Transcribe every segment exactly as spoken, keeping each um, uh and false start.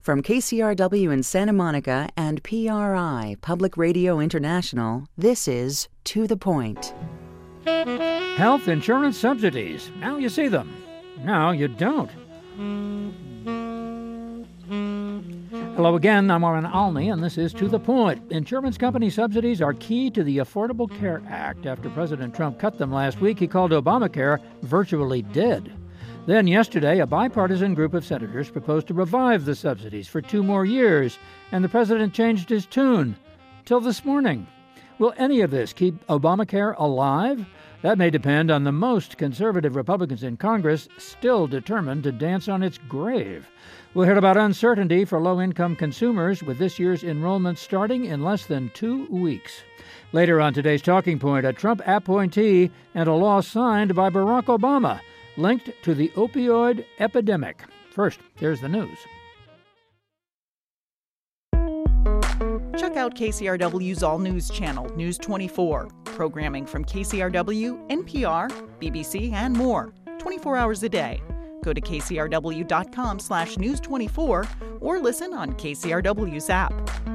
From K C R W in Santa Monica and P R I, Public Radio International, this is To the Point. Health insurance subsidies. Now you see them. Now you don't. Hello again, I'm Warren Alney, and this is To the Point. Insurance company subsidies are key to the Affordable Care Act. After President Trump cut them last week, he called Obamacare virtually dead. Then yesterday, a bipartisan group of senators proposed to revive the subsidies for two more years, and the president changed his tune. Till this morning. Will any of this keep Obamacare alive? That may depend on the most conservative Republicans in Congress still determined to dance on its grave. We'll hear about uncertainty for low-income consumers with this year's enrollment starting in less than two weeks. Later on today's Talking Point, a Trump appointee and a law signed by Barack Obama linked to the opioid epidemic. First, here's the news. Check out K C R W's All News channel, News twenty-four. Programming from K C R W, N P R, B B C, and more, twenty-four hours a day. Go to K C R W dot com slash news twenty-four or listen on K C R W's app.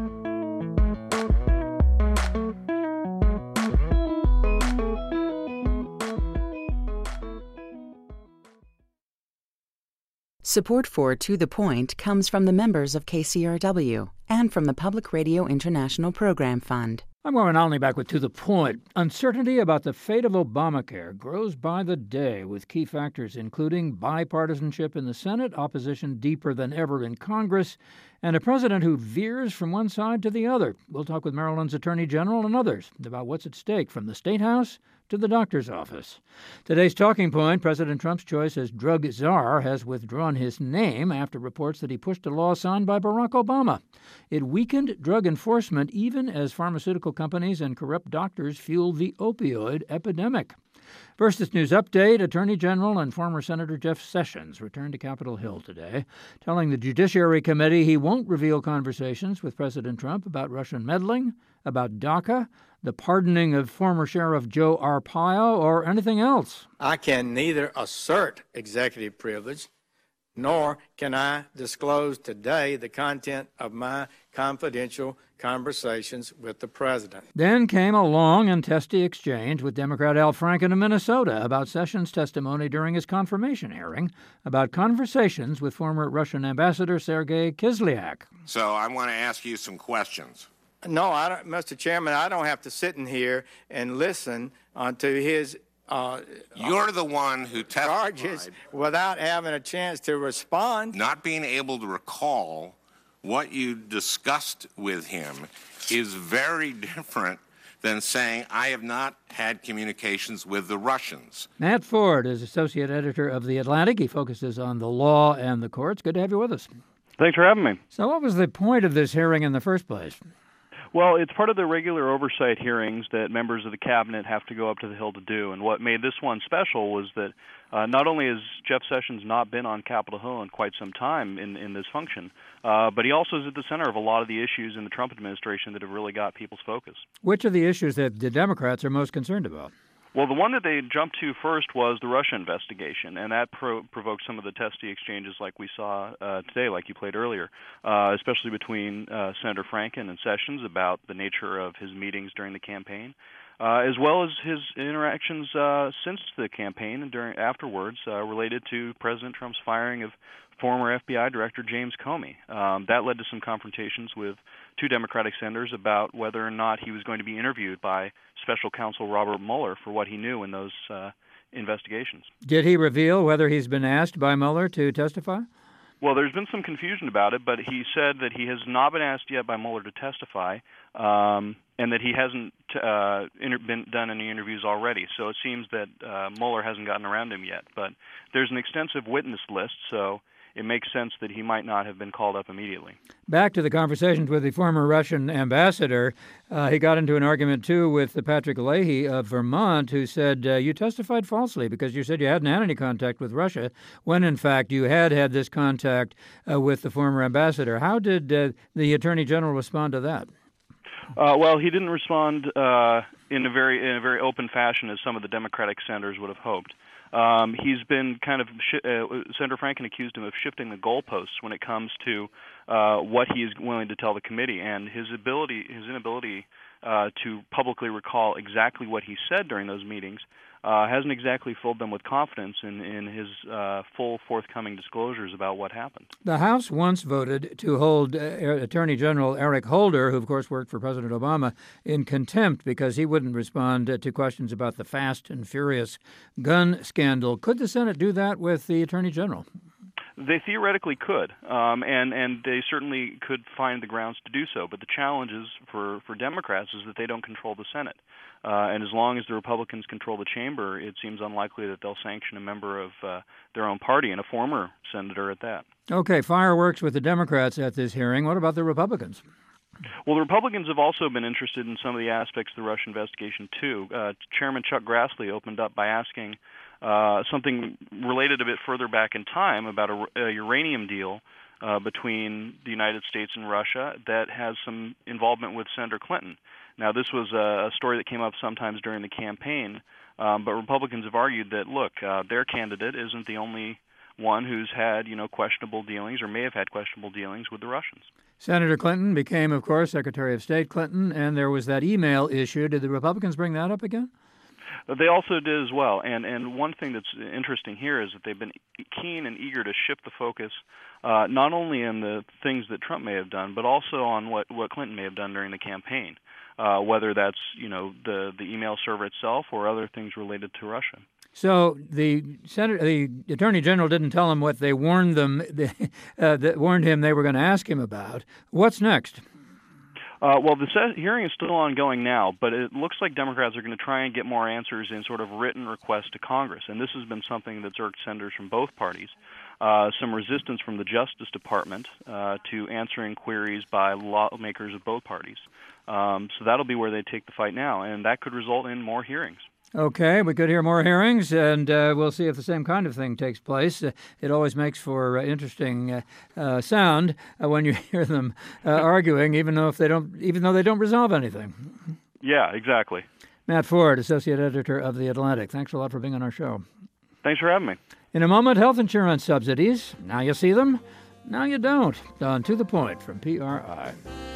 Support for To the Point comes from the members of K C R W and from the Public Radio International Program Fund. I'm Warren Alney, back with To the Point. Uncertainty about the fate of Obamacare grows by the day, with key factors including bipartisanship in the Senate, opposition deeper than ever in Congress, and a president who veers from one side to the other. We'll talk with Maryland's Attorney General and others about what's at stake from the State House to the doctor's office. Today's Talking Point, President Trump's choice as drug czar has withdrawn his name after reports that he pushed a law signed by Barack Obama. It weakened drug enforcement even as pharmaceutical companies and corrupt doctors fueled the opioid epidemic. First, this news update. Attorney General and former Senator Jeff Sessions returned to Capitol Hill today, telling the Judiciary Committee he won't reveal conversations with President Trump about Russian meddling, about DACA, the pardoning of former Sheriff Joe Arpaio, or anything else. I can neither assert executive privilege nor can I disclose today the content of my confidential conversations with the president. Then came a long and testy exchange with Democrat Al Franken of Minnesota about Sessions' testimony during his confirmation hearing about conversations with former Russian Ambassador Sergei Kislyak. So I want to ask you some questions. No, I don't, Mister Chairman, I don't have to sit in here and listen uh, to his Uh, You're the one who testified. Charges without having a chance to respond. Not being able to recall what you discussed with him is very different than saying, I have not had communications with the Russians. Matt Ford is associate editor of The Atlantic. He focuses on the law and the courts. Good to have you with us. Thanks for having me. So what was the point of this hearing in the first place? Well, it's part of the regular oversight hearings that members of the cabinet have to go up to the Hill to do. And what made this one special was that uh, not only has Jeff Sessions not been on Capitol Hill in quite some time in, in this function, uh, but he also is at the center of a lot of the issues in the Trump administration that have really got people's focus. Which are the issues that the Democrats are most concerned about? Well, the one that they jumped to first was the Russia investigation, and that pro- provoked some of the testy exchanges like we saw uh, today, like you played earlier, uh, especially between uh, Senator Franken and Sessions about the nature of his meetings during the campaign, uh, as well as his interactions uh, since the campaign and during afterwards uh, related to President Trump's firing of former F B I Director James Comey. Um, that led to some confrontations with two Democratic senators about whether or not he was going to be interviewed by Special Counsel Robert Mueller for what he knew in those uh, investigations. Did he reveal whether he's been asked by Mueller to testify? Well, there's been some confusion about it, but he said that he has not been asked yet by Mueller to testify, um, and that he hasn't uh, inter- been done any interviews already. So it seems that uh, Mueller hasn't gotten around him yet. But there's an extensive witness list, so it makes sense that he might not have been called up immediately. Back to the conversations with the former Russian ambassador, uh, he got into an argument, too, with Patrick Leahy of Vermont, who said, uh, you testified falsely because you said you hadn't had any contact with Russia, when, in fact, you had had this contact uh, with the former ambassador. How did uh, the Attorney General respond to that? Uh, well, he didn't respond uh, in a very in a very open fashion as some of the Democratic senators would have hoped. Um, he's been kind of, sh- uh, Senator Franken accused him of shifting the goalposts when it comes to uh, what he is willing to tell the committee, and his ability, his inability uh, to publicly recall exactly what he said during those meetings uh, hasn't exactly filled them with confidence in, in his uh, full forthcoming disclosures about what happened. The House once voted to hold uh, Attorney General Eric Holder, who of course worked for President Obama, in contempt because he wouldn't respond uh, to questions about the Fast and Furious gun scandal. Could the Senate do that with the Attorney General? They theoretically could, um, and and they certainly could find the grounds to do so. But the challenge is for, for Democrats is that they don't control the Senate, uh, and as long as the Republicans control the chamber, it seems unlikely that they'll sanction a member of uh, their own party, and a former senator at that. Okay, fireworks with the Democrats at this hearing. What about the Republicans? Well, the Republicans have also been interested in some of the aspects of the Russia investigation, too. Uh, Chairman Chuck Grassley opened up by asking uh, something related a bit further back in time about a, a uranium deal uh, between the United States and Russia that has some involvement with Senator Clinton. Now, this was a, a story that came up sometimes during the campaign, um, but Republicans have argued that, look, uh, their candidate isn't the only one who's had, you know, questionable dealings or may have had questionable dealings with the Russians. Senator Clinton became, of course, Secretary of State Clinton, and there was that email issue. Did the Republicans bring that up again? They also did as well, and and one thing that's interesting here is that they've been keen and eager to shift the focus uh, not only on the things that Trump may have done, but also on what, what Clinton may have done during the campaign, uh, whether that's, you know, the, the email server itself or other things related to Russia. So the Senator, the Attorney General didn't tell him what they warned them, uh, that warned him they were going to ask him about. What's next? Uh, well, the se- hearing is still ongoing now, but it looks like Democrats are going to try and get more answers in sort of written requests to Congress, and this has been something that's irked senators from both parties. Uh, some resistance from the Justice Department uh, to answering queries by lawmakers of both parties. Um, so that'll be where they take the fight now, and that could result in more hearings. Okay, we could hear more hearings, and uh, we'll see if the same kind of thing takes place. Uh, it always makes for uh, interesting uh, uh, sound uh, when you hear them uh, arguing, even though if they don't, even though they don't resolve anything. Yeah, exactly. Matt Ford, associate editor of The Atlantic. Thanks a lot for being on our show. Thanks for having me. In a moment, health insurance subsidies. Now you see them, now you don't. On To the Point from P R I.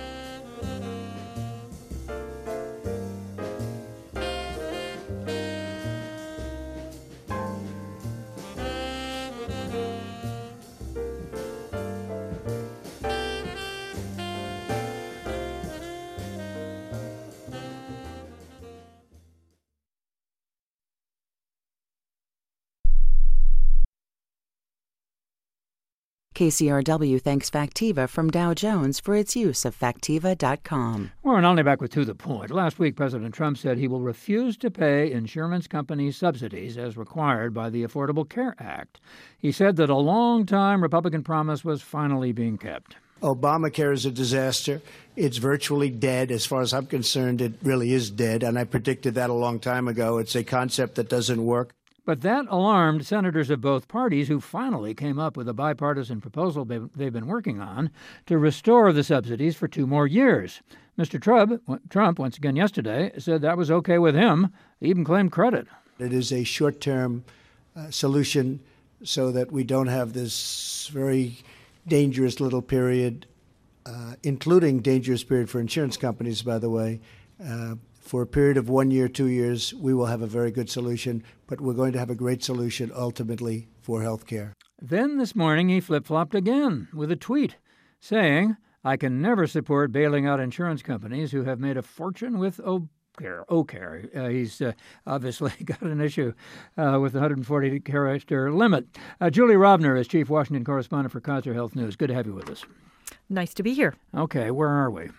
K C R W thanks Factiva from Dow Jones for its use of Factiva dot com. We're only back with To the Point. Last week, President Trump said he will refuse to pay insurance companies subsidies as required by the Affordable Care Act. He said that a long-time Republican promise was finally being kept. Obamacare is a disaster. It's virtually dead. As far as I'm concerned, it really is dead, and I predicted that a long time ago. It's a concept that doesn't work. But that alarmed senators of both parties who finally came up with a bipartisan proposal they've been working on to restore the subsidies for two more years. Mister Trump, Trump, once again yesterday, said that was okay with him. He even claimed credit. It is a short-term uh, solution so that we don't have this very dangerous little period, uh, including dangerous period for insurance companies, by the way. Uh, For a period of one year, two years, we will have a very good solution, but we're going to have a great solution ultimately for health care. Then this morning he flip-flopped again with a tweet saying, I can never support bailing out insurance companies who have made a fortune with Obamacare. Obamacare. Uh, he's uh, obviously got an issue uh, with the one hundred forty character limit. Uh, Julie Rovner is Chief Washington Correspondent for Kaiser Health News. Good to have you with us. Nice to be here. Okay, where are we?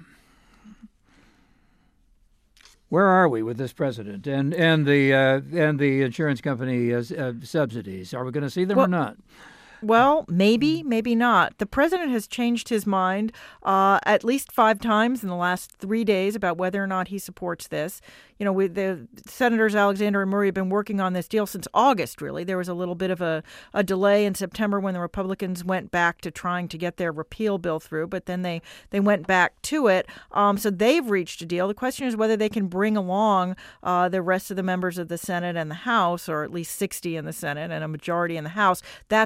Where are we with this president and and the uh, and the insurance company uh, uh, subsidies? Are we going to see them well, or not? Well, maybe, maybe not. The president has changed his mind uh, at least five times in the last three days about whether or not he supports this. You know, with the Senators Alexander and Murray have been working on this deal since August, really. There was a little bit of a, a delay in September when the Republicans went back to trying to get their repeal bill through, but then they, they went back to it. Um, so they've reached a deal. The question is whether they can bring along uh, the rest of the members of the Senate and the House, or at least sixty in the Senate and a majority in the House. That's still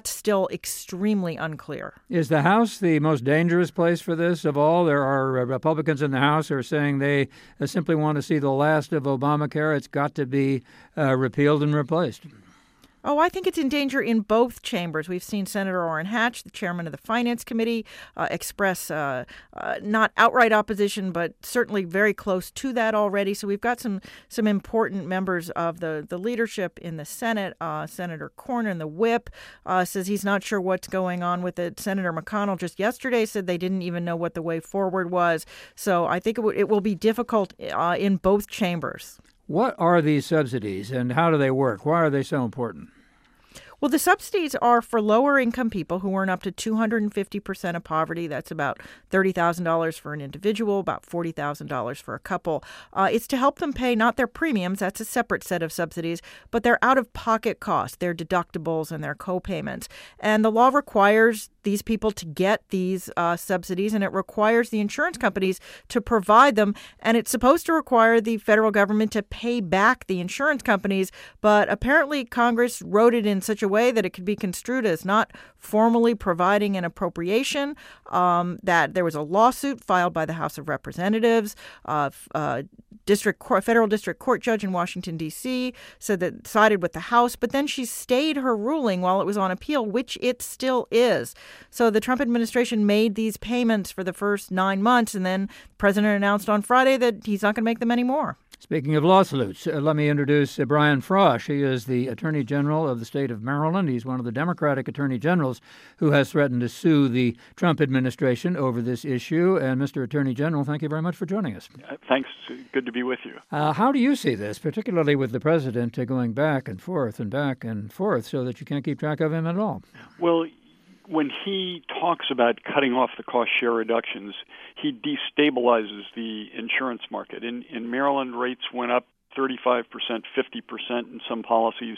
still extremely unclear. Is the House the most dangerous place for this of all? There are uh, Republicans in the House who are saying they uh, simply want to see the last of Obamacare. It's got to be uh, repealed and replaced. Oh, I think it's in danger in both chambers. We've seen Senator Orrin Hatch, the chairman of the Finance Committee, uh, express uh, uh, not outright opposition, but certainly very close to that already. So we've got some some important members of the, the leadership in the Senate. Uh, Senator Cornyn, the whip, uh, says he's not sure what's going on with it. Senator McConnell just yesterday said they didn't even know what the way forward was. So I think it, w- it will be difficult uh, in both chambers. What are these subsidies and how do they work? Why are they so important? Well, the subsidies are for lower-income people who earn up to two hundred fifty percent of poverty. That's about thirty thousand dollars for an individual, about forty thousand dollars for a couple. Uh, it's to help them pay not their premiums, that's a separate set of subsidies, but their out-of-pocket costs, their deductibles and their co-payments. And the law requires these people to get these uh, subsidies, and it requires the insurance companies to provide them. And it's supposed to require the federal government to pay back the insurance companies. But apparently Congress wrote it in such a way that it could be construed as not formally providing an appropriation, um, that there was a lawsuit filed by the House of Representatives. Uh, uh, district court, federal district court judge in Washington, D C said that sided with the House, but then she stayed her ruling while it was on appeal, which it still is. So the Trump administration made these payments for the first nine months, and then the president announced on Friday that he's not going to make them anymore. Speaking of lawsuits, uh, let me introduce uh, Brian Frosh. He is the Attorney General of the state of Maryland. He's one of the Democratic Attorney Generals who has threatened to sue the Trump administration over this issue. And Mister Attorney General, thank you very much for joining us. Uh, thanks. Good to be with you. Uh, how do you see this, particularly with the president uh, going back and forth and back and forth so that you can't keep track of him at all? Well, when he talks about cutting off the cost share reductions, he destabilizes the insurance market. In, in Maryland, rates went up thirty-five percent, fifty percent in some policies.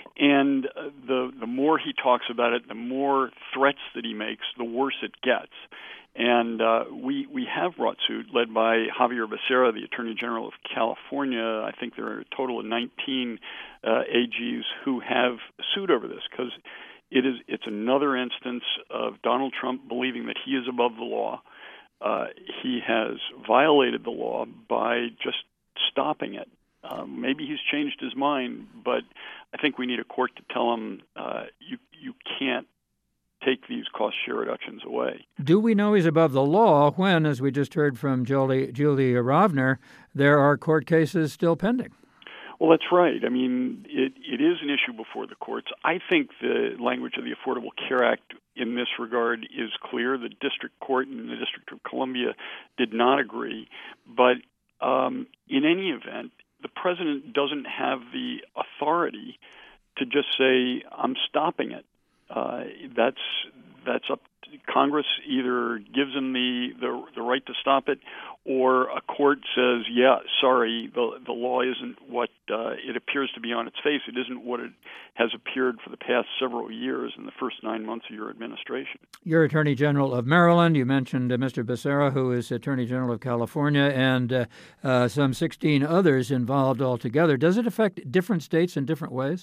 And uh, the, the more he talks about it, the more threats that he makes, the worse it gets. And uh, we we have brought suit led by Xavier Becerra, the Attorney General of California. I think there are a total of nineteen uh, A Gs who have sued over this because It is. It's another instance of Donald Trump believing that he is above the law. Uh, he has violated the law by just stopping it. Um, maybe he's changed his mind, but I think we need a court to tell him uh, you you can't take these cost share reductions away. Do we know he's above the law when, as we just heard from Julie, Julie Rovner, there are court cases still pending? Well, that's right. I mean, it, it is an issue before the courts. I think the language of the Affordable Care Act in this regard is clear. The district court in the District of Columbia did not agree. But um, in any event, the president doesn't have the authority to just say, I'm stopping it. Uh, that's that's up to Congress either gives him the, the the right to stop it, or a court says, yeah, sorry, the the law isn't what uh, it appears to be on its face. It isn't what it has appeared for the past several years in the first nine months of your administration. You're Attorney General of Maryland. You mentioned uh, Mister Becerra, who is Attorney General of California, and uh, uh, some sixteen others involved altogether. Does it affect different states in different ways?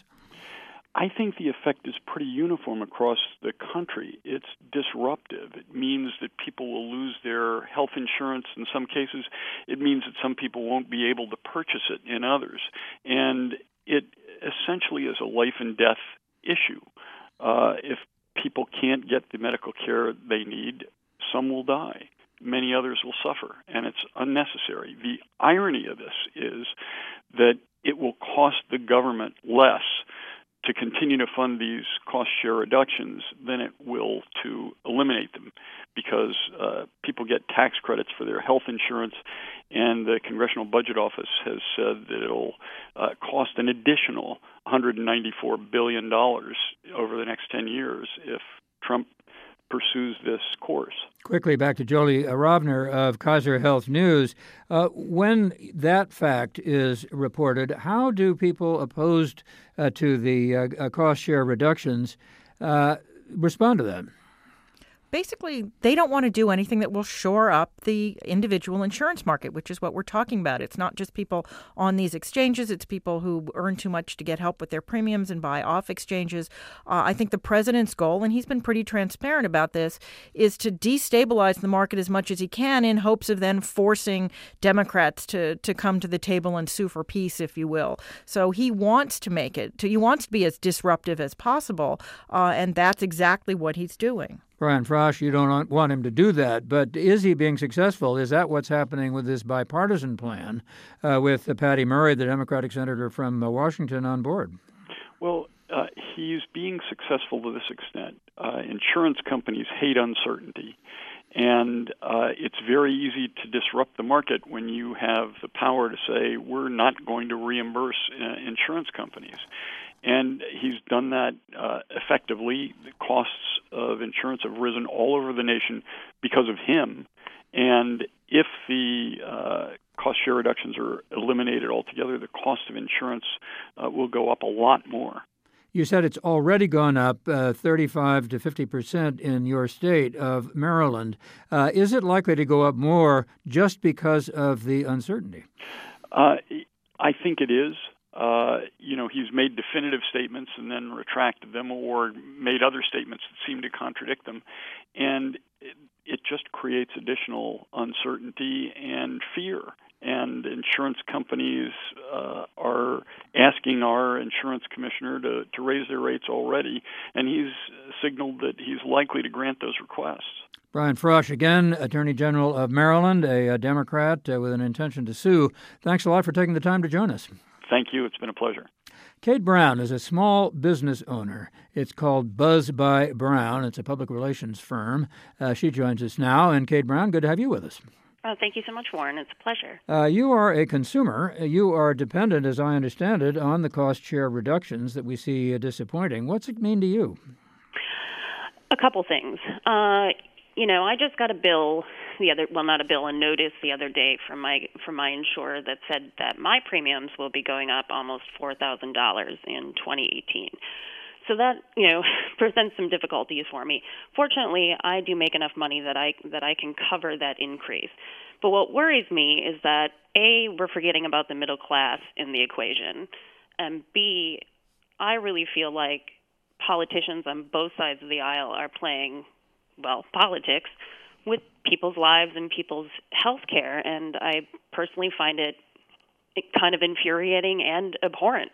I think the effect is pretty uniform across the country. It's disruptive. It means that people will lose their health insurance in some cases. It means that some people won't be able to purchase it in others. And it essentially is a life and death issue. Uh, if people can't get the medical care they need, some will die. Many others will suffer, and it's unnecessary. The irony of this is that it will cost the government less to continue to fund these cost share reductions than it will to eliminate them, because uh, people get tax credits for their health insurance, and the Congressional Budget Office has said that it'll uh, cost an additional one hundred ninety-four billion dollars over the next ten years if Trump pursues this course. Quickly back to Jolie Rovner of Kaiser Health News. Uh, when that fact is reported, how do people opposed uh, to the uh, cost share reductions uh, respond to that? Basically, they don't want to do anything that will shore up the individual insurance market, which is what we're talking about. It's not just people on these exchanges. It's people who earn too much to get help with their premiums and buy off exchanges. Uh, I think the president's goal, and he's been pretty transparent about this, is to destabilize the market as much as he can in hopes of then forcing Democrats to, to come to the table and sue for peace, if you will. So he wants to make it, to, he wants to be as disruptive as possible, uh, and that's exactly what he's doing. Brian Frosh, you don't want him to do that, but is he being successful? Is that what's happening with this bipartisan plan uh, with uh, Patty Murray, the Democratic senator from uh, Washington, on board? Well, uh, he's being successful to this extent. Uh, insurance companies hate uncertainty, and uh, it's very easy to disrupt the market when you have the power to say, we're not going to reimburse uh, insurance companies. And he's done that uh, effectively. The costs of insurance have risen all over the nation because of him. And if the uh, cost share reductions are eliminated altogether, the cost of insurance uh, will go up a lot more. You said it's already gone up uh, thirty-five to fifty percent in your state of Maryland. Uh, is it likely to go up more just because of the uncertainty? Uh, I think it is. Uh, you know, he's made definitive statements and then retracted them or made other statements that seem to contradict them. And it, it just creates additional uncertainty and fear. And insurance companies uh, are asking our insurance commissioner to, to raise their rates already, and he's signaled that he's likely to grant those requests. Brian Frosh, again, Attorney General of Maryland, a, a Democrat uh, with an intention to sue. Thanks a lot for taking the time to join us. Thank you. It's been a pleasure. Kate Brown is a small business owner. It's called Buzz by Brown. It's a public relations firm. Uh, she joins us now. And Kate Brown, good to have you with us. Oh, thank you so much, Warren. It's a pleasure. Uh, you are a consumer. You are dependent, as I understand it, on the cost share reductions that we see uh, disappointing. What's it mean to you? A couple things. Uh, you know, I just got a bill the other, well, not a bill, a notice the other day from my from my insurer that said that my premiums will be going up almost four thousand dollars in twenty eighteen. So that, you know, presents some difficulties for me. Fortunately, I do make enough money that I that I can cover that increase. But what worries me is that, A, we're forgetting about the middle class in the equation, and B, I really feel like politicians on both sides of the aisle are playing, well, politics with people's lives and people's health care, and I personally find it kind of infuriating and abhorrent.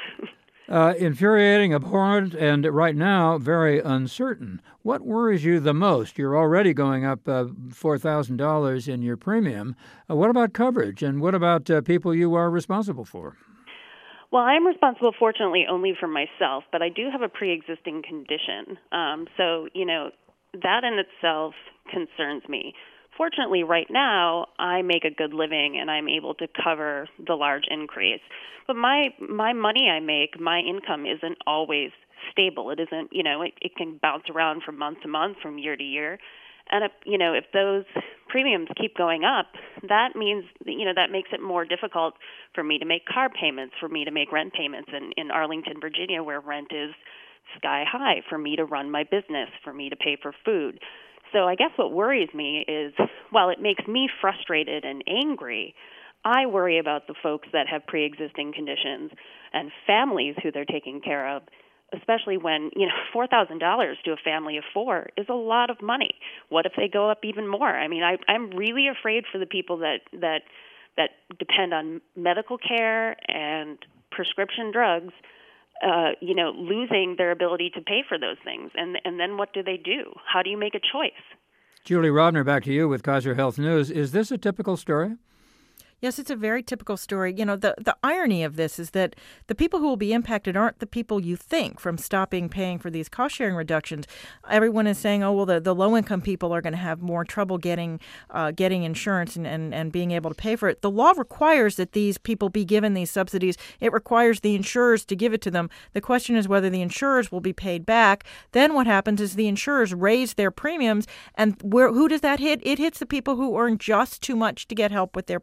uh, infuriating, abhorrent, and right now very uncertain. What worries you the most? You're already going up uh, four thousand dollars in your premium. Uh, what about coverage, and what about uh, people you are responsible for? Well, I'm responsible, fortunately, only for myself, but I do have a pre-existing condition. Um, so, you know, that in itself concerns me. Fortunately, right now, I make a good living and I'm able to cover the large increase. But my my money I make, my income isn't always stable. It isn't, you know, it, it can bounce around from month to month, from year to year. And, if, you know, if those premiums keep going up, that means, you know, that makes it more difficult for me to make car payments, for me to make rent payments in, in Arlington, Virginia, where rent is sky high, for me to run my business, for me to pay for food. So I guess what worries me is, while it makes me frustrated and angry, I worry about the folks that have pre-existing conditions and families who they're taking care of, especially when, you know, four thousand dollars to a family of four is a lot of money. What if they go up even more? I mean, I, I'm really afraid for the people that, that, that depend on medical care and prescription drugs, Uh, you know, losing their ability to pay for those things. And and then what do they do? How do you make a choice? Julie Rodner, back to you with Kaiser Health News. Is this a typical story? Yes, it's a very typical story. You know, the, the irony of this is that the people who will be impacted aren't the people you think from stopping paying for these cost-sharing reductions. Everyone is saying, oh, well, the, the low-income people are going to have more trouble getting uh, getting insurance and, and, and being able to pay for it. The law requires that these people be given these subsidies. It requires the insurers to give it to them. The question is whether the insurers will be paid back. Then what happens is the insurers raise their premiums, and where who does that hit? It hits the people who earn just too much to get help with their premiums.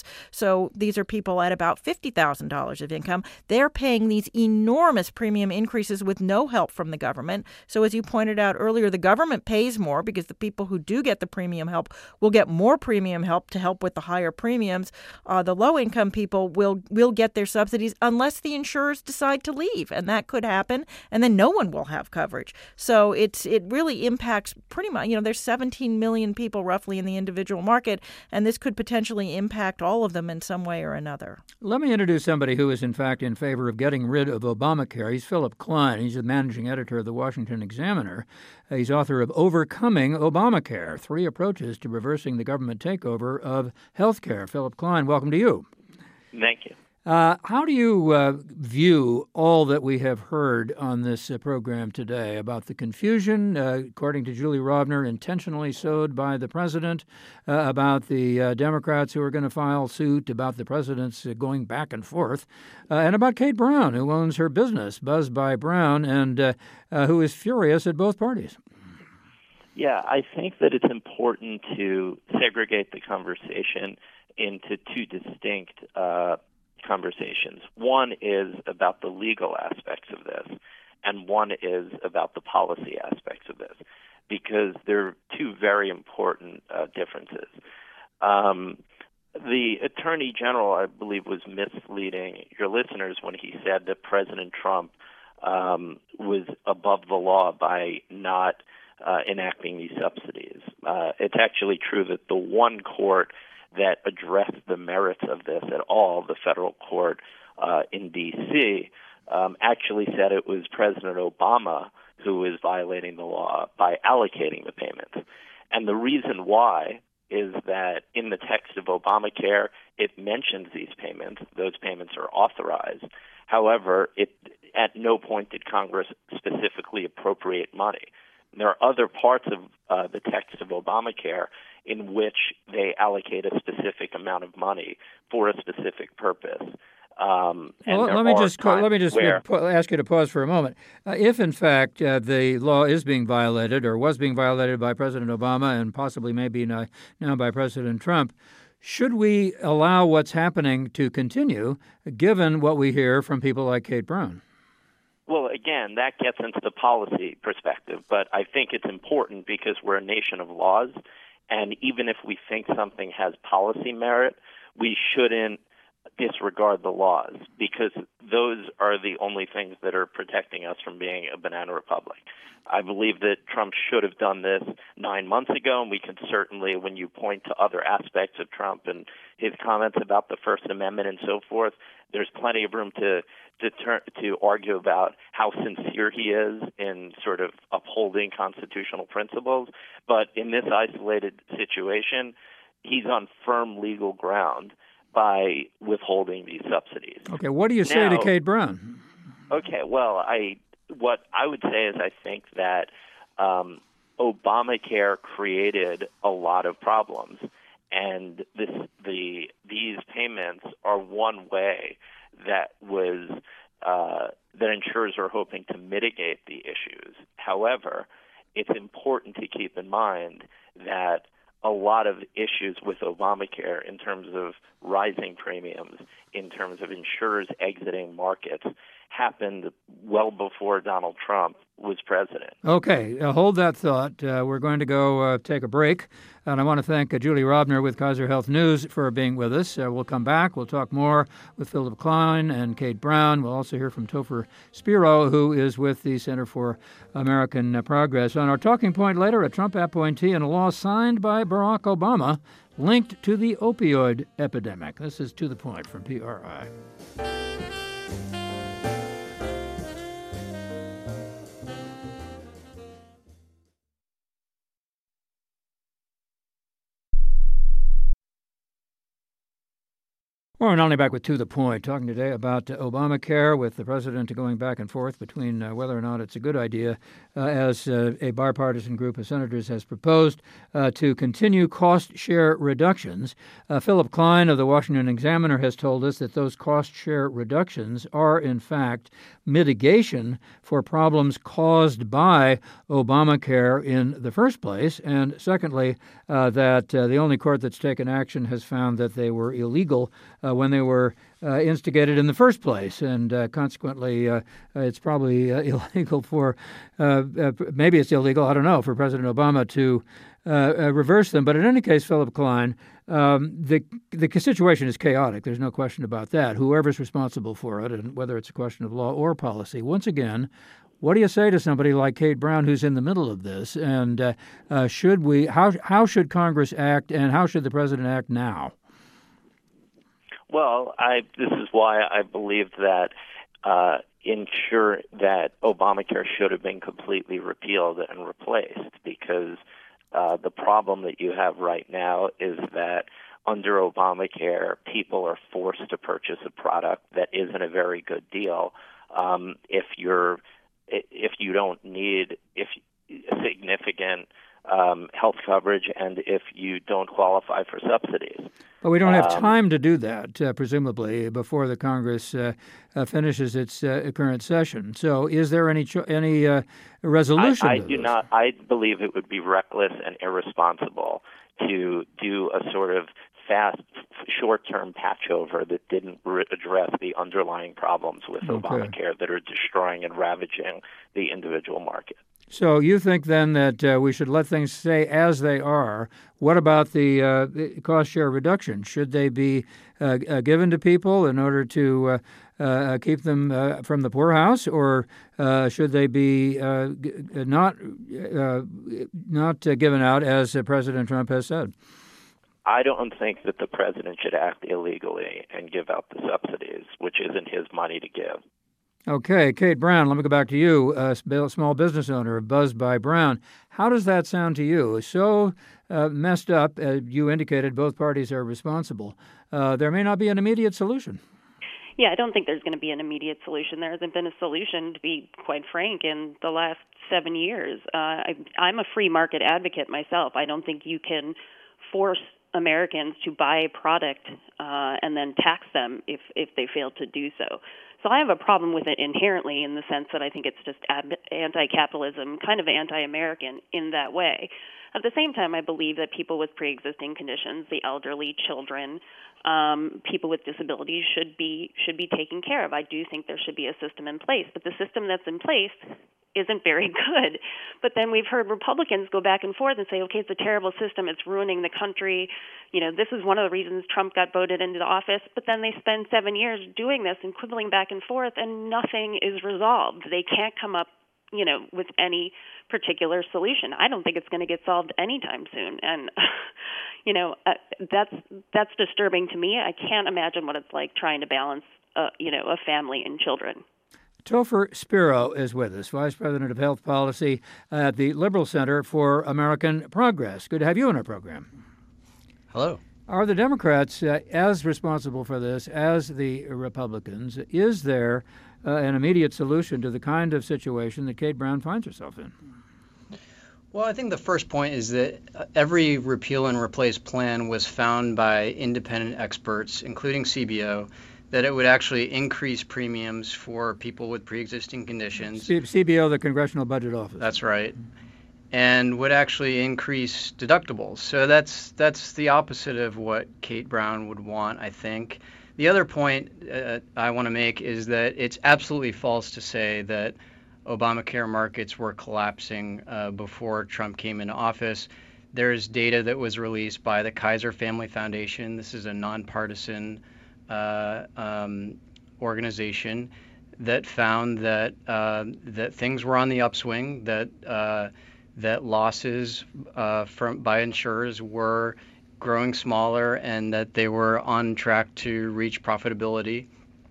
So these are people at about fifty thousand dollars of income. They're paying these enormous premium increases with no help from the government. So as you pointed out earlier, the government pays more because the people who do get the premium help will get more premium help to help with the higher premiums. Uh, the low-income people will will get their subsidies unless the insurers decide to leave, and that could happen, and then no one will have coverage. So it's it really impacts pretty much, you know, there's seventeen million people roughly in the individual market, and this could potentially impact all of them in some way or another. Let me introduce somebody who is, in fact, in favor of getting rid of Obamacare. He's Philip Klein. He's the managing editor of the Washington Examiner. He's author of Overcoming Obamacare, Three Approaches to Reversing the Government Takeover of Healthcare. Philip Klein, welcome to you. Thank you. Uh, how do you uh, view all that we have heard on this uh, program today about the confusion, uh, according to Julie Rovner, intentionally sowed by the president, uh, about the uh, Democrats who are going to file suit, about the president's uh, going back and forth, uh, and about Kate Brown, who owns her business, Buzz by Brown, and uh, uh, who is furious at both parties? Yeah, I think that it's important to segregate the conversation into two distinct uh conversations. One is about the legal aspects of this, and one is about the policy aspects of this, because they're two very important uh, differences. Um, the Attorney General, I believe, was misleading your listeners when he said that President Trump um, was above the law by not uh, enacting these subsidies. Uh, it's actually true that the one court that addressed the merits of this at all, the federal court uh, in D C, um, actually said it was President Obama who was violating the law by allocating the payments. And the reason why is that in the text of Obamacare, it mentions these payments. Those payments are authorized. However, it, at no point did Congress specifically appropriate money. There are other parts of uh, the text of Obamacare in which they allocate a specific amount of money for a specific purpose. Um, and well, let me just let me just where, ask you to pause for a moment. Uh, if, in fact, uh, the law is being violated or was being violated by President Obama and possibly maybe now, now by President Trump, should we allow what's happening to continue, given what we hear from people like Kate Brown? Well, again, that gets into the policy perspective, but I think it's important because we're a nation of laws, and even if we think something has policy merit, we shouldn't disregard the laws, because those are the only things that are protecting us from being a banana republic. I believe that Trump should have done this nine months ago, and we can certainly, when you point to other aspects of Trump and his comments about the First Amendment and so forth, there's plenty of room to to, turn, to argue about how sincere he is in sort of upholding constitutional principles. But in this isolated situation, he's on firm legal ground by withholding these subsidies. Okay, what do you say now, to Kate Brown? Okay, well, I what I would say is I think that um, Obamacare created a lot of problems, and this the these payments are one way that was uh, that insurers are hoping to mitigate the issues. However, it's important to keep in mind that a lot of issues with Obamacare in terms of rising premiums, in terms of insurers exiting markets, happened well before Donald Trump was president. Okay, uh, hold that thought. Uh, we're going to go uh, take a break. And I want to thank uh, Julie Rovner with Kaiser Health News for being with us. Uh, we'll come back. We'll talk more with Philip Klein and Kate Brown. We'll also hear from Topher Spiro, who is with the Center for American Progress. On our talking point later, a Trump appointee and a law signed by Barack Obama linked to the opioid epidemic. This is To the Point from P R I. Warren Olney back with To the Point, talking today about uh, Obamacare, with the president going back and forth between uh, whether or not it's a good idea, uh, as uh, a bipartisan group of senators has proposed, uh, to continue cost share reductions. Uh, Philip Klein of the Washington Examiner has told us that those cost share reductions are, in fact, mitigation for problems caused by Obamacare in the first place. And secondly, uh, that uh, the only court that's taken action has found that they were illegal uh, when they were uh, instigated in the first place. And uh, consequently, uh, it's probably uh, illegal for, uh, uh, maybe it's illegal, I don't know, for President Obama to uh, uh, reverse them. But in any case, Philip Klein, um, the the situation is chaotic. There's no question about that. Whoever's responsible for it, and whether it's a question of law or policy. Once again, what do you say to somebody like Kate Brown, who's in the middle of this? And uh, uh, should we? How how should Congress act, and how should the president act now? Well, I this is why I believe that uh, ensure that Obamacare should have been completely repealed and replaced, because uh, the problem that you have right now is that under Obamacare, people are forced to purchase a product that isn't a very good deal um, if you're if you don't need if significant um, health coverage and if you don't qualify for subsidies. But we don't have um, time to do that, uh, presumably, before the Congress uh, uh, finishes its uh, current session. So is there any cho- any uh, resolution I, I to do this? not. I believe it would be reckless and irresponsible to do a sort of fast, short-term patchover that didn't re- address the underlying problems with Okay. Obamacare that are destroying and ravaging the individual market. So you think then that uh, we should let things stay as they are. What about the, uh, the cost share reduction? Should they be uh, uh, given to people in order to uh, uh, keep them uh, from the poorhouse, or uh, should they be uh, g- not uh, not uh, given out, as uh, President Trump has said? I don't think that the president should act illegally and give out the subsidies, which isn't his money to give. Okay, Kate Brown, let me go back to you, a small business owner of Buzz by Brown. How does that sound to you? So uh, messed up, uh, you indicated both parties are responsible. Uh, there may not be an immediate solution. Yeah, I don't think there's going to be an immediate solution. There hasn't been a solution, to be quite frank, in the last seven years. Uh, I, I'm a free market advocate myself. I don't think you can force Americans to buy a product uh, and then tax them if, if they fail to do so. So I have a problem with it inherently, in the sense that I think it's just ad- anti-capitalism, kind of anti-American in that way. At the same time, I believe that people with pre-existing conditions, the elderly, children, um, people with disabilities should be should be taken care of. I do think there should be a system in place, but the system that's in place isn't very good. But then we've heard Republicans go back and forth and say, okay, it's a terrible system, it's ruining the country. You know, this is one of the reasons Trump got voted into the office. But then they spend seven years doing this and quibbling back and forth, and nothing is resolved. They can't come up, you know, with any particular solution. I don't think it's going to get solved anytime soon. And, you know, uh, that's that's disturbing to me. I can't imagine what it's like trying to balance, uh, you know, a family and children. Topher Spiro is with us, Vice President of Health Policy at the Liberal Center for American Progress. Good to have you on our program. Hello. Are the Democrats uh, as responsible for this as the Republicans? Is there uh, an immediate solution to the kind of situation that Kate Brown finds herself in? Well, I think the first point is that every repeal and replace plan was found by independent experts, including C B O, that it would actually increase premiums for people with pre-existing conditions. C- C B O, the Congressional Budget Office. That's right. And would actually increase deductibles. So that's that's the opposite of what Kate Brown would want, I think. The other point uh, I want to make is that it's absolutely false to say that Obamacare markets were collapsing uh, before Trump came into office. There's data that was released by the Kaiser Family Foundation. This is a nonpartisan uh, um, organization that found that uh, that things were on the upswing, that uh, that losses uh, from by insurers were growing smaller, and that they were on track to reach profitability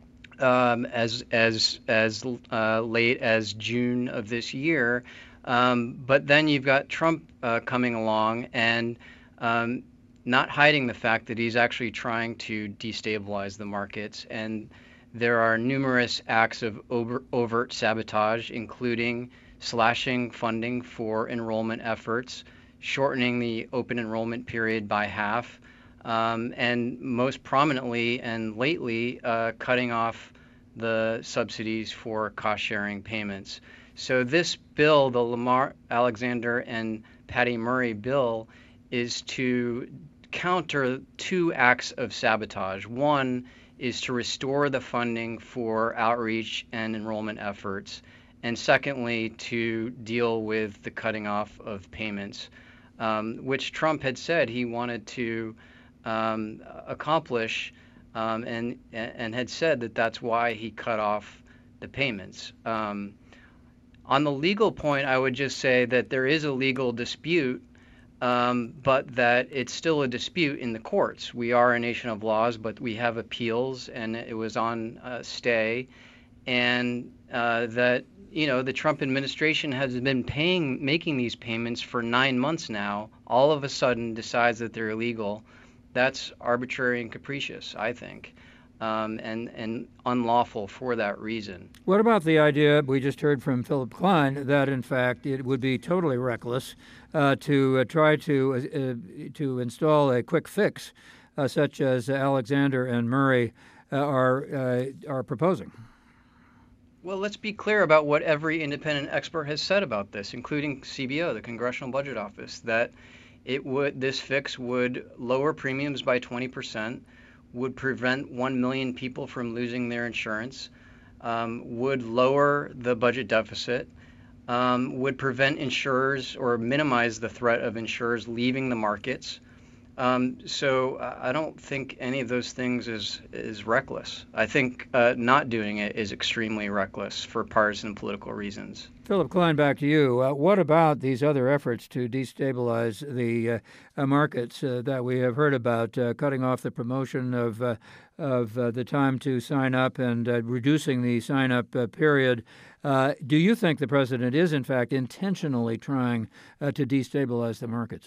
um, as as as uh, late as June of this year. Um, but then you've got Trump uh, coming along, and um, not hiding the fact that he's actually trying to destabilize the markets. And there are numerous acts of over, overt sabotage, including slashing funding for enrollment efforts, shortening the open enrollment period by half, um, and most prominently and lately, uh, cutting off the subsidies for cost-sharing payments. So this bill, the Lamar Alexander and Patty Murray bill, is to counter two acts of sabotage. One is to restore the funding for outreach and enrollment efforts, and secondly, to deal with the cutting off of payments, um, which Trump had said he wanted to um, accomplish, um, and and had said that that's why he cut off the payments. Um, on the legal point, I would just say that there is a legal dispute, um, but that it's still a dispute in the courts. We are a nation of laws, but we have appeals, and it was on uh, stay, and uh, that you know the Trump administration has been paying, making these payments for nine months now. All of a sudden, decides that they're illegal. That's arbitrary and capricious, I think, um, and and unlawful for that reason. What about the idea we just heard from Philip Klein that in fact it would be totally reckless uh, to uh, try to uh, to install a quick fix uh, such as Alexander and Murray uh, are uh, are proposing? Well, let's be clear about what every independent expert has said about this, including C B O, the Congressional Budget Office, that it would this fix would lower premiums by twenty percent, would prevent one million people from losing their insurance, um, would lower the budget deficit, um, would prevent insurers or minimize the threat of insurers leaving the markets. Um, so I don't think any of those things is is reckless. I think uh, not doing it is extremely reckless for partisan political reasons. Philip Klein, back to you. Uh, what about these other efforts to destabilize the uh, uh, markets uh, that we have heard about, uh, cutting off the promotion of uh, of uh, the time to sign up and uh, reducing the sign-up uh, period? Uh, do you think the president is, in fact, intentionally trying uh, to destabilize the markets?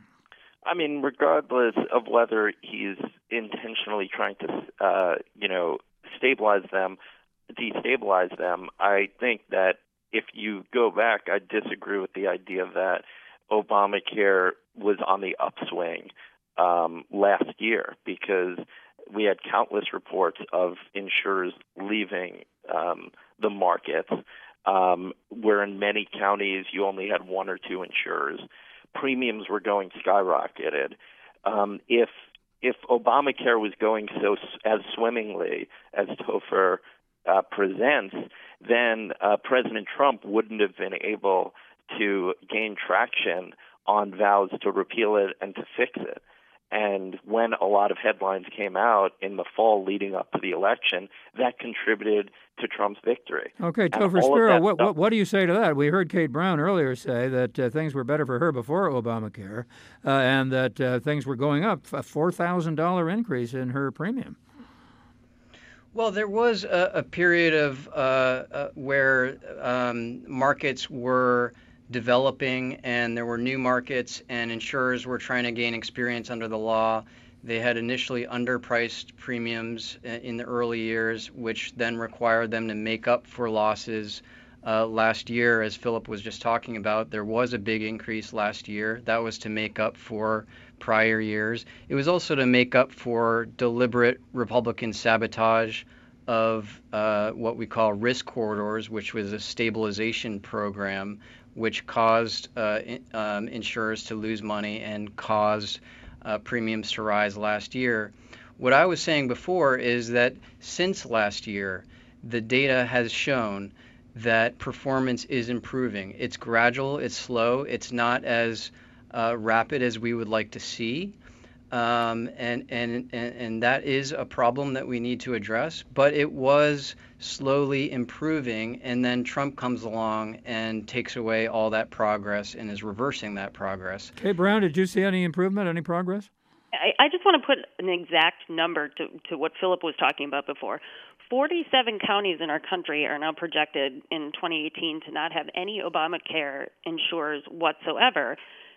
I mean, regardless of whether he's intentionally trying to, uh, you know, stabilize them, destabilize them, I think that if you go back, I disagree with the idea that Obamacare was on the upswing um, last year, because we had countless reports of insurers leaving um, the markets, um, where in many counties you only had one or two insurers. Premiums were going skyrocketed. Um, if if Obamacare was going so as swimmingly as Topher uh, presents, then uh, President Trump wouldn't have been able to gain traction on vows to repeal it and to fix it. And when a lot of headlines came out in the fall leading up to the election, that contributed to Trump's victory. Okay, Topher Spiro, what, what, what do you say to that? We heard Kate Brown earlier say that uh, things were better for her before Obamacare, uh, and that uh, things were going up, a four thousand dollars increase in her premium. Well, there was a, a period of uh, uh, where um, markets were developing, and there were new markets, and insurers were trying to gain experience under the law. They had initially underpriced premiums in the early years, which then required them to make up for losses. Uh, last year, as Philip was just talking about, there was a big increase last year. That was to make up for prior years. It was also to make up for deliberate Republican sabotage of uh, what we call risk corridors, which was a stabilization program, which caused uh, in, um, insurers to lose money and caused uh, premiums to rise last year. What I was saying before is that since last year, the data has shown that performance is improving. It's gradual, it's slow, it's not as uh, rapid as we would like to see. Um, and, and, and, and that is a problem that we need to address, but it was slowly improving, and then Trump comes along and takes away all that progress and is reversing that progress. Kate Brown, did you see any improvement, any progress? I, I just want to put an exact number to, to what Philip was talking about before. forty-seven counties in our country are now projected in twenty eighteen to not have any Obamacare insurers whatsoever.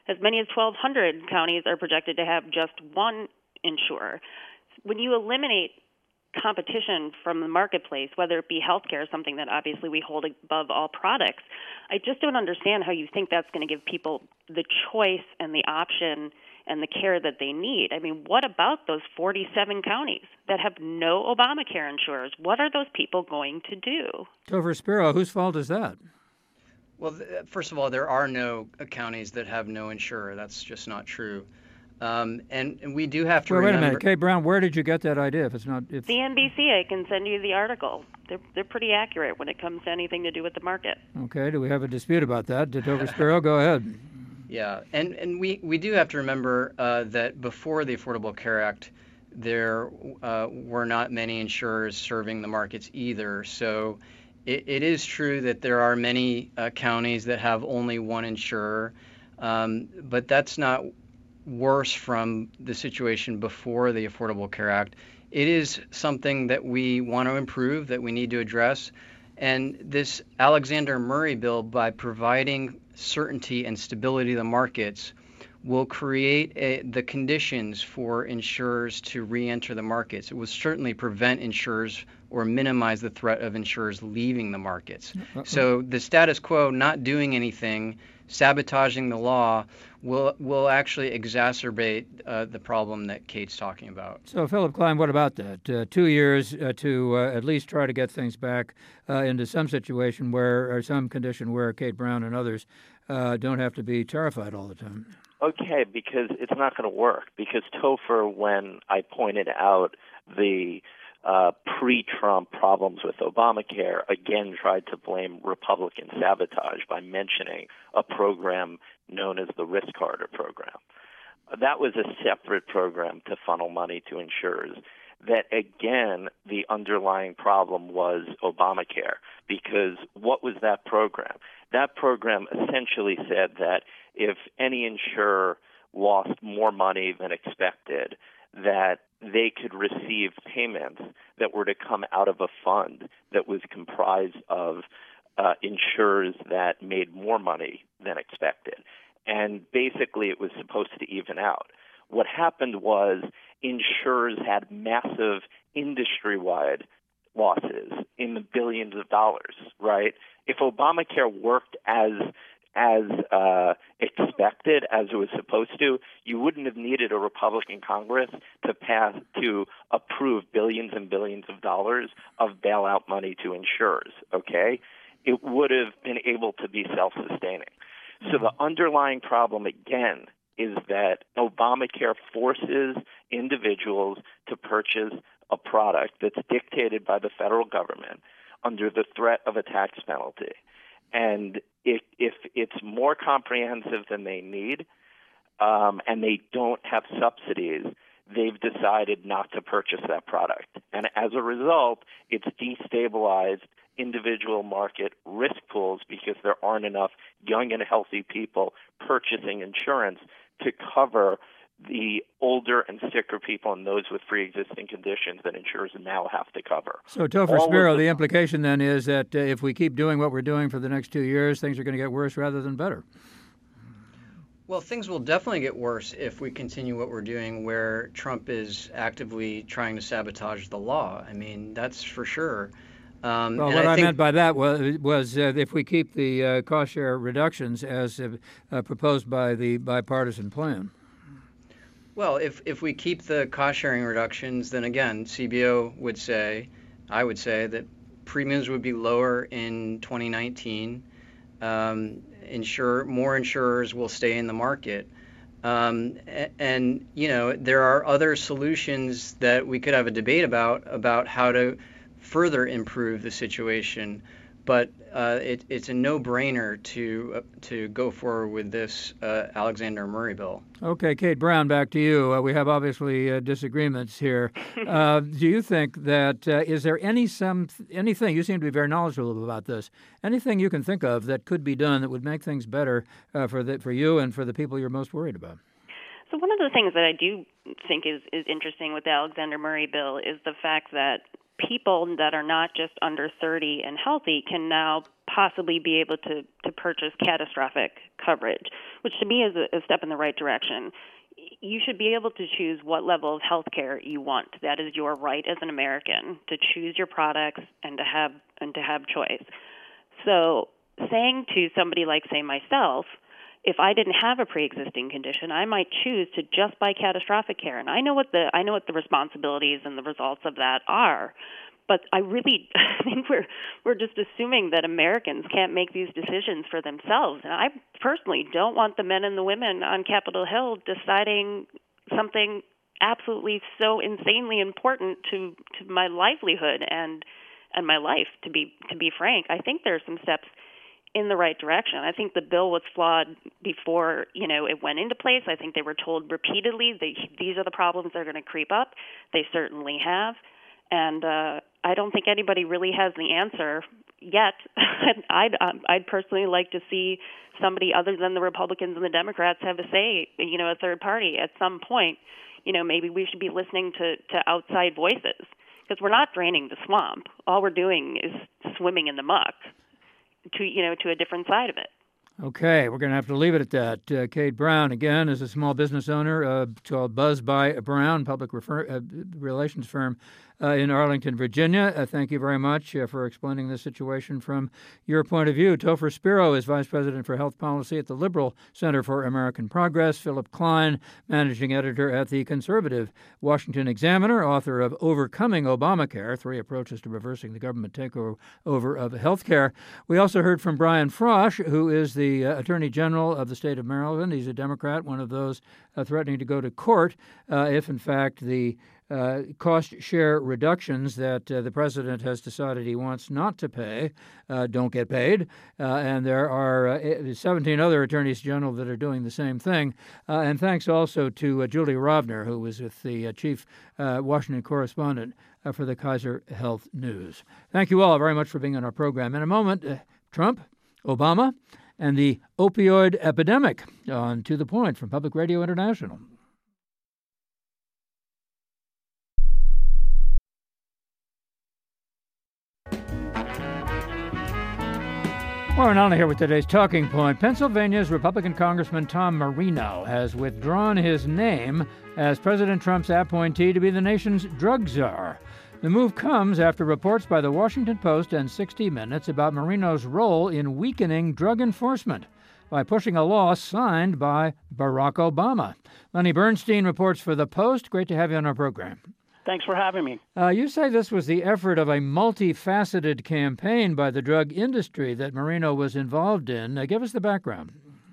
As many as twelve hundred counties are projected to have just one insurer. When you eliminate competition from the marketplace, whether it be healthcare, something that obviously we hold above all products, I just don't understand how you think that's going to give people the choice and the option and the care that they need. I mean, what about those forty-seven counties that have no Obamacare insurers? What are those people going to do? Topher Spero, whose fault is that? Well, th- first of all, there are no counties that have no insurer. That's just not true. Um, and, and we do have to well, remember... Wait a minute, Kate Brown, where did you get that idea if it's not... If... The N B C, I can send you the article. They're, they're pretty accurate when it comes to anything to do with the market. Okay, do we have a dispute about that? Topher Spero, go ahead. Yeah, and, and we, we do have to remember uh, that before the Affordable Care Act, there uh, were not many insurers serving the markets either. So it, it is true that there are many uh, counties that have only one insurer, um, but that's not worse from the situation before the Affordable Care Act. It is something that we want to improve, that we need to address. And this Alexander Murray bill, by providing certainty and stability to the markets, will create a, the conditions for insurers to re-enter the markets. It will certainly prevent insurers or minimize the threat of insurers leaving the markets. Uh-uh. So the status quo, not doing anything, sabotaging the law, will will actually exacerbate uh, the problem that Kate's talking about. So, Philip Klein, what about that? Uh, two years uh, to uh, at least try to get things back uh, into some situation where, or some condition where Kate Brown and others uh, don't have to be terrified all the time. Okay, because it's not going to work. Because Topher, when I pointed out the uh, pre-Trump problems with Obamacare, again tried to blame Republican sabotage by mentioning a program known as the Risk Corridor program. That was a separate program to funnel money to insurers. That, again, the underlying problem was Obamacare, because what was that program? That program essentially said that if any insurer lost more money than expected, that they could receive payments that were to come out of a fund that was comprised of uh, insurers that made more money than expected. And basically it was supposed to even out. What happened was insurers had massive industry-wide losses in the billions of dollars, right? If Obamacare worked as as uh, expected, as it was supposed to, you wouldn't have needed a Republican Congress to pass to approve billions and billions of dollars of bailout money to insurers, okay? It would have been able to be self-sustaining. So the underlying problem, again, is that Obamacare forces individuals to purchase a product that's dictated by the federal government under the threat of a tax penalty. And if, if it's more comprehensive than they need, um, and they don't have subsidies, they've decided not to purchase that product. And as a result, it's destabilized individual market risk pools because there aren't enough young and healthy people purchasing insurance to cover the older and sicker people and those with pre-existing conditions that insurers now have to cover. So, Topher Spero, the, the implication then is that uh, if we keep doing what we're doing for the next two years, things are going to get worse rather than better. Well, things will definitely get worse if we continue what we're doing where Trump is actively trying to sabotage the law. I mean, that's for sure. Um, well, what I, I think... meant by that was, was uh, if we keep the uh, cost share reductions as uh, uh, proposed by the bipartisan plan. Well, if if we keep the cost-sharing reductions, then again, C B O would say, I would say, that premiums would be lower in twenty nineteen. Um, insure more insurers will stay in the market. Um, and, and, you know, there are other solutions that we could have a debate about, about how to further improve the situation. But uh, it, it's a no-brainer to uh, to go forward with this uh, Alexander Murray bill. Okay, Kate Brown, back to you. Uh, we have obviously uh, disagreements here. Uh, do you think that uh, is there any some anything you seem to be very knowledgeable about this? Anything you can think of that could be done that would make things better uh, for the, for you and for the people you're most worried about? So one of the things that I do think is is interesting with the Alexander Murray bill is the fact that people that are not just under thirty and healthy can now possibly be able to, to purchase catastrophic coverage, which to me is a, a step in the right direction. You should be able to choose what level of health care you want. That is your right as an American to choose your products and to have and to have choice. So saying to somebody like, say, myself, if I didn't have a pre-existing condition, I might choose to just buy catastrophic care. And I know what the I know what the responsibilities and the results of that are. But I really I think we're we're just assuming that Americans can't make these decisions for themselves. And I personally don't want the men and the women on Capitol Hill deciding something absolutely so insanely important to, to my livelihood and and my life, to be to be frank. I think there are some steps in the right direction. I think the bill was flawed before, you know, it went into place. I think they were told repeatedly that these are the problems that are going to creep up. They certainly have. And uh, I don't think anybody really has the answer yet. I'd, I'd personally like to see somebody other than the Republicans and the Democrats have a say, you know, a third party at some point. You know, maybe we should be listening to, to outside voices, because we're not draining the swamp. All we're doing is swimming in the muck to, you know, to a different side of it. Okay, we're going to have to leave it at that. Uh, Kate Brown, again, is a small business owner uh, called Buzz by Brown, public refer- uh, relations firm uh, in Arlington, Virginia. Uh, thank you very much uh, for explaining this situation from your point of view. Topher Spiro is Vice President for Health Policy at the Liberal Center for American Progress. Philip Klein, Managing Editor at the conservative Washington Examiner, author of Overcoming Obamacare, Three Approaches to Reversing the Government Takeover of Health Care. We also heard from Brian Frosch, who is the The uh, Attorney General of the state of Maryland. He's a Democrat, one of those uh, threatening to go to court uh, if, in fact, the uh, cost share reductions that uh, the president has decided he wants not to pay uh, don't get paid. Uh, and there are uh, seventeen other attorneys general that are doing the same thing. Uh, and thanks also to uh, Julie Rovner, who was with the uh, chief uh, Washington correspondent uh, for the Kaiser Health News. Thank you all very much for being on our program. In a moment, uh, Trump, Obama, and the opioid epidemic on To the Point from Public Radio International. Warren Allen here with today's Talking Point. Pennsylvania's Republican Congressman Tom Marino has withdrawn his name as President Trump's appointee to be the nation's drug czar. The move comes after reports by the Washington Post and sixty minutes about Marino's role in weakening drug enforcement by pushing a law signed by Barack Obama. Lenny Bernstein reports for the Post. Great to have you on our program. Thanks for having me. Uh, you say this was the effort of a multifaceted campaign by the drug industry that Marino was involved in. Uh, give us the background.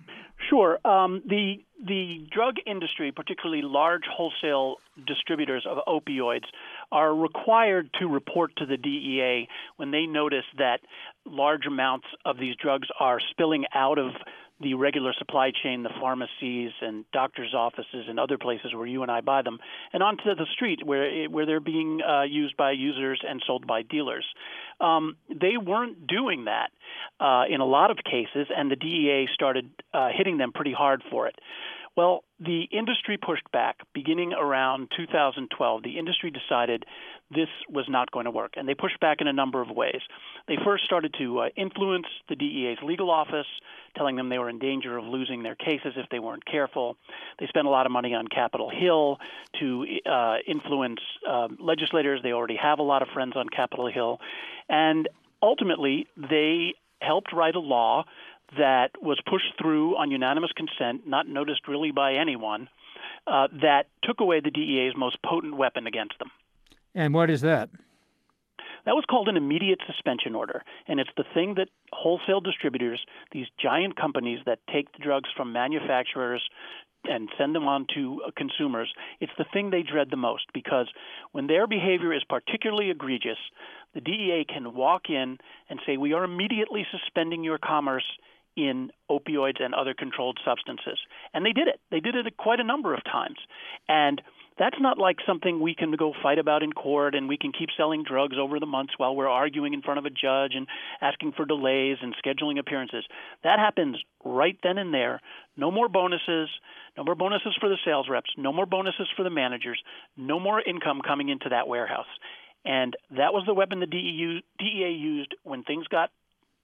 Sure. Um, the the drug industry, particularly large wholesale distributors of opioids, are required to report to the D E A when they notice that large amounts of these drugs are spilling out of the regular supply chain, the pharmacies and doctors' offices and other places where you and I buy them, and onto the street where where they're being uh, used by users and sold by dealers. Um, they weren't doing that uh, in a lot of cases, and the D E A started uh, hitting them pretty hard for it. Well, the industry pushed back. Beginning around two thousand twelve, the industry decided this was not going to work, and they pushed back in a number of ways. They first started to uh, influence the D E A's legal office, telling them they were in danger of losing their cases if they weren't careful. They spent a lot of money on Capitol Hill to uh, influence uh, legislators. They already have a lot of friends on Capitol Hill. And ultimately, they helped write a law that was pushed through on unanimous consent, not noticed really by anyone, uh, that took away the D E A's most potent weapon against them. And what is that? That was called an immediate suspension order, and it's the thing that wholesale distributors, these giant companies that take the drugs from manufacturers and send them on to consumers, it's the thing they dread the most, because when their behavior is particularly egregious, the D E A can walk in and say, we are immediately suspending your commerce in opioids and other controlled substances. And they did it. They did it quite a number of times. And that's not like something we can go fight about in court and we can keep selling drugs over the months while we're arguing in front of a judge and asking for delays and scheduling appearances. That happens right then and there. No more bonuses, no more bonuses for the sales reps, no more bonuses for the managers, no more income coming into that warehouse. And that was the weapon the D E A used when things got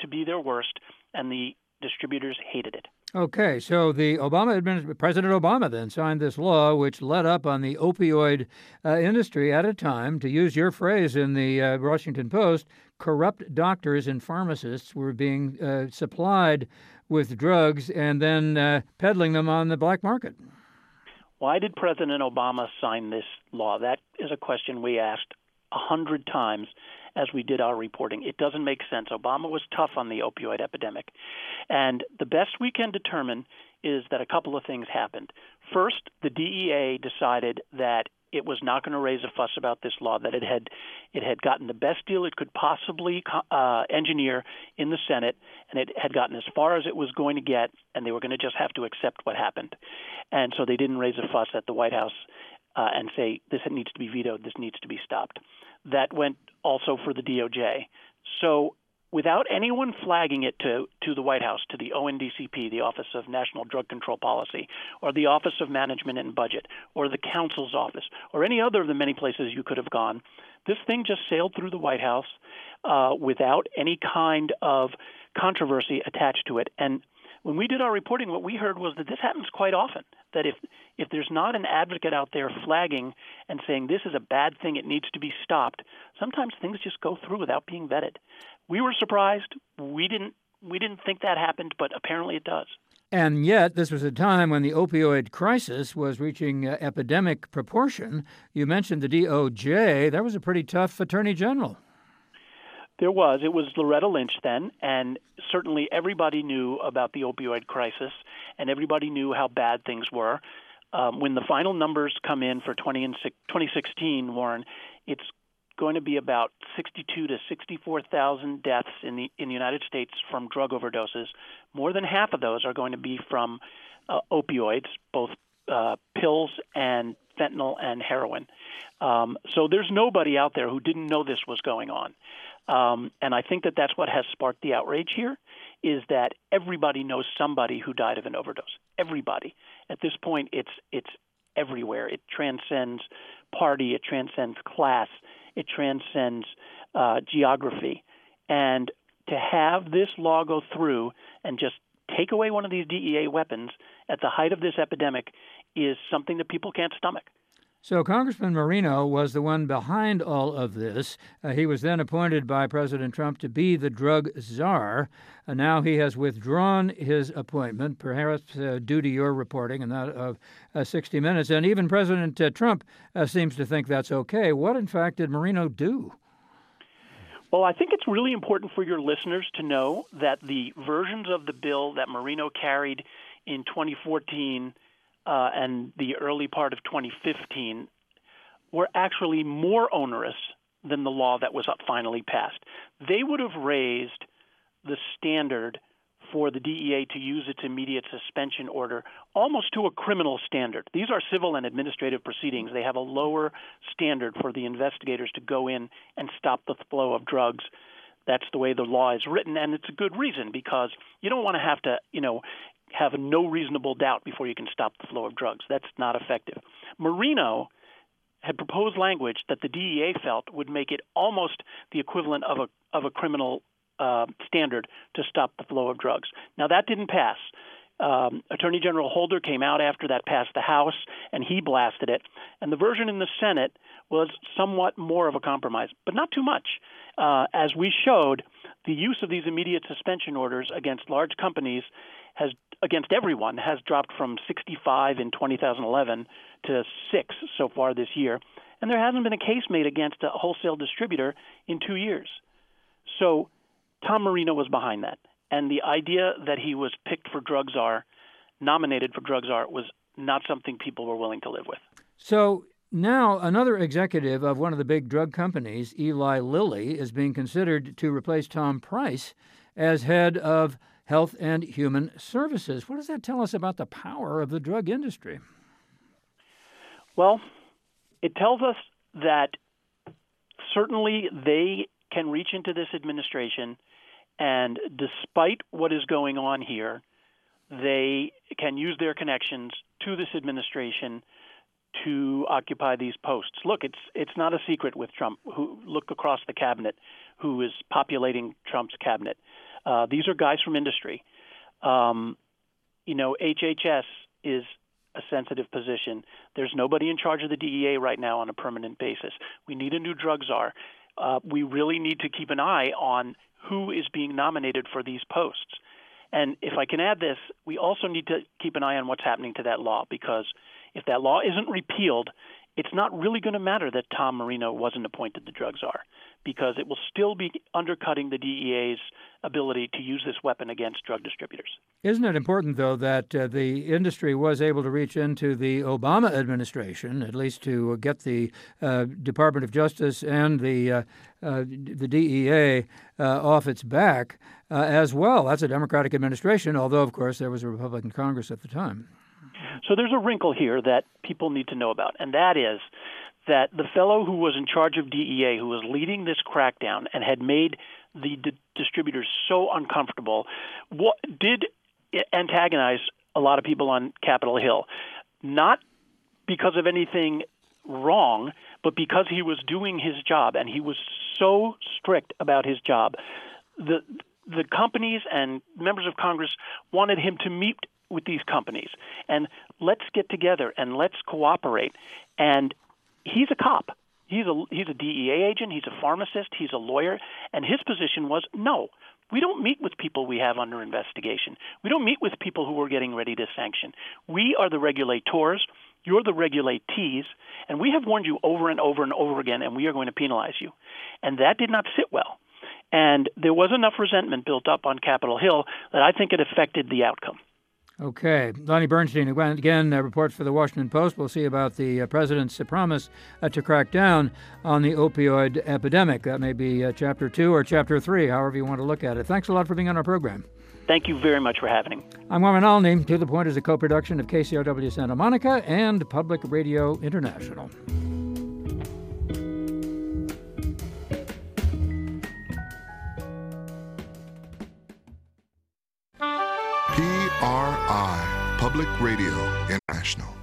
to be their worst, and the distributors hated it. Okay, so the Obama administration, President Obama then signed this law which let up on the opioid uh, industry at a time, to use your phrase in the uh, Washington Post, corrupt doctors and pharmacists were being uh, supplied with drugs and then uh, peddling them on the black market. Why did President Obama sign this law? That is a question we asked a hundred times as we did our reporting. It doesn't make sense. Obama was tough on the opioid epidemic. And the best we can determine is that a couple of things happened. First, the D E A decided that it was not going to raise a fuss about this law, that it had it had gotten the best deal it could possibly uh, engineer in the Senate, and it had gotten as far as it was going to get, and they were going to just have to accept what happened. And so they didn't raise a fuss at the White House uh, and say, this needs to be vetoed, this needs to be stopped. That went also for the D O J. So without anyone flagging it to, to the White House, to the O N D C P, the Office of National Drug Control Policy, or the Office of Management and Budget, or the counsel's office, or any other of the many places you could have gone, this thing just sailed through the White House uh, without any kind of controversy attached to it. And when we did our reporting, what we heard was that this happens quite often, that if if there's not an advocate out there flagging and saying this is a bad thing, it needs to be stopped, sometimes things just go through without being vetted. We were surprised. We didn't we didn't think that happened, but apparently it does. And yet, this was a time when the opioid crisis was reaching uh, epidemic proportion. You mentioned the D O J. That was a pretty tough attorney general. There was. It was Loretta Lynch then, and certainly everybody knew about the opioid crisis, and everybody knew how bad things were. Um, when the final numbers come in for twenty sixteen, Warren, it's going to be about sixty-two to sixty-four thousand deaths in the in the United States from drug overdoses. More than half of those are going to be from uh, opioids, both uh, pills and fentanyl and heroin. Um, so there's nobody out there who didn't know this was going on. Um, and I think that that's what has sparked the outrage here, is that everybody knows somebody who died of an overdose. Everybody. At this point, it's it's everywhere. It transcends party. It transcends class. It transcends uh, geography. And to have this law go through and just take away one of these D E A weapons at the height of this epidemic is something that people can't stomach. So Congressman Marino was the one behind all of this. Uh, he was then appointed by President Trump to be the drug czar. Uh, now he has withdrawn his appointment, perhaps uh, due to your reporting and that of uh, sixty minutes. And even President uh, Trump uh, seems to think that's okay. What, in fact, did Marino do? Well, I think it's really important for your listeners to know that the versions of the bill that Marino carried in twenty fourteen Uh, and the early part of twenty fifteen were actually more onerous than the law that was finally passed. They would have raised the standard for the D E A to use its immediate suspension order almost to a criminal standard. These are civil and administrative proceedings. They have a lower standard for the investigators to go in and stop the flow of drugs. That's the way the law is written, and it's a good reason, because you don't want to have to, you know, have no reasonable doubt before you can stop the flow of drugs. That's not effective. Marino had proposed language that the D E A felt would make it almost the equivalent of a of a criminal uh, standard to stop the flow of drugs. Now, that didn't pass. Um, Attorney General Holder came out after that passed the House, and he blasted it. And the version in the Senate was somewhat more of a compromise, but not too much. Uh, as we showed, the use of these immediate suspension orders against large companies has against everyone has dropped from sixty-five in two thousand eleven to six so far this year. And there hasn't been a case made against a wholesale distributor in two years. So Tom Marino was behind that. And the idea that he was picked for drug czar, nominated for drug czar, was not something people were willing to live with. So now another executive of one of the big drug companies, Eli Lilly, is being considered to replace Tom Price as head of Health and Human Services. What does that tell us about the power of the drug industry? Well, it tells us that certainly they can reach into this administration, and despite what is going on here, they can use their connections to this administration to occupy these posts. Look, it's it's not a secret with Trump. Who look across the cabinet, who is populating Trump's cabinet. Uh, these are guys from industry. Um, you know, H H S is a sensitive position. There's nobody in charge of the D E A right now on a permanent basis. We need a new drug czar. Uh, we really need to keep an eye on who is being nominated for these posts. And if I can add this, we also need to keep an eye on what's happening to that law, because if that law isn't repealed, it's not really going to matter that Tom Marino wasn't appointed the drug czar, because it will still be undercutting the D E A's ability to use this weapon against drug distributors. Isn't it important, though, that uh, the industry was able to reach into the Obama administration, at least to get the uh, Department of Justice and the uh, uh, the D E A uh, off its back uh, as well? That's a Democratic administration, although, of course, there was a Republican Congress at the time. So there's a wrinkle here that people need to know about, and that is that the fellow who was in charge of D E A, who was leading this crackdown and had made the di- distributors so uncomfortable, what, did antagonize a lot of people on Capitol Hill, not because of anything wrong, but because he was doing his job, and he was so strict about his job. The the companies and members of Congress wanted him to meet with these companies, and let's get together and let's cooperate. And he's a cop. He's a he's a D E A agent. He's a pharmacist. He's a lawyer. And his position was, no, we don't meet with people we have under investigation. We don't meet with people who are getting ready to sanction. We are the regulators. You're the regulatees. And we have warned you over and over and over again, and we are going to penalize you. And that did not sit well. And there was enough resentment built up on Capitol Hill that I think it affected the outcome. Okay. Lonnie Bernstein, again, a report for the Washington Post. We'll see about the uh, president's promise uh, to crack down on the opioid epidemic. That may be uh, chapter two or chapter three, however you want to look at it. Thanks a lot for being on our program. Thank you very much for having me. I'm Wyman Alney. To the Point is a co-production of K C R W Santa Monica and Public Radio International. P R I, Public Radio International.